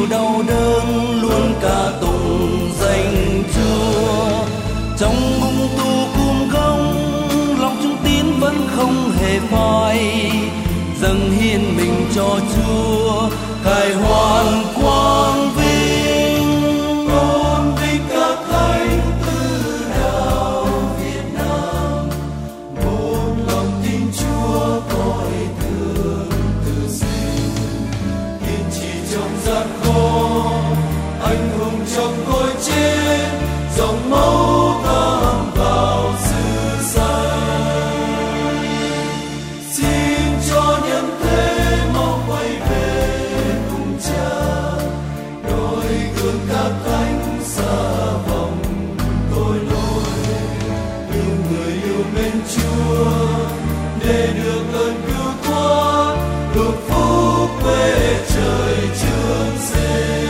chịu đau đớn luôn ca tụng danh Chúa. Trong ngung tù cung không, lòng chúng tín vẫn không hề phai, dâng hiến mình cho Chúa khải hoàn quang vinh. Con vinh các thánh từ đạo Việt Nam, một lòng tin Chúa cõi thương từ sinh, kiên trì trong gian khó, anh hùng trong cõi chết, dòng máu thấm vào sự xanh. Xin cho nhân thế mau quay về cùng Cha, noi gương các thánh xa vòng tội lỗi, yêu người yêu mến Chúa để được ơn cứu thoát, được phúc về trời Trường Sinh.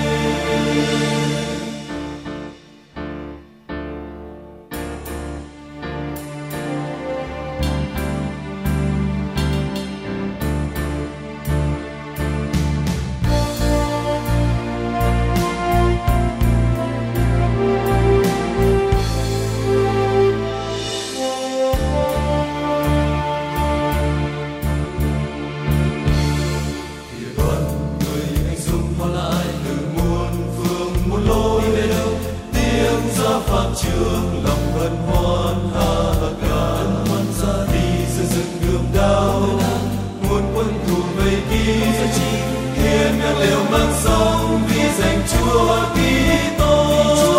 Trường lòng hân hoan ha ca vì xây dựng đường đao, muôn quân thù vây kín, hiến các liều mang sống vì danh Chúa Kitô.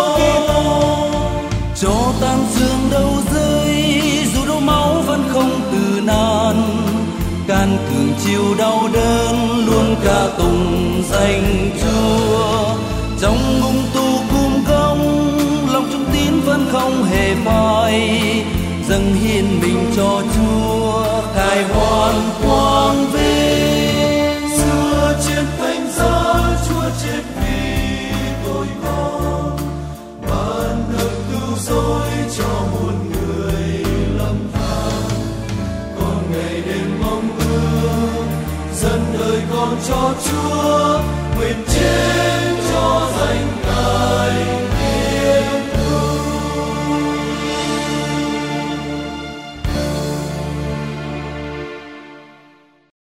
Cho tàn dương đâu rơi, dù đâu máu vẫn không từ nan, can cường chịu đau đớn luôn ca tụng danh Chúa. Trong ngung tù cung công, lòng chúng tín vẫn không hề phai, dâng hiến mình cho Chúa khải hoàn quang vinh. Xưa chiến thánh giá Chúa chết vì tội con, ban ơn cứu rỗi cho muôn người lầm than. Con ngày đêm mong ước dâng đời con cho Chúa, nguyện chết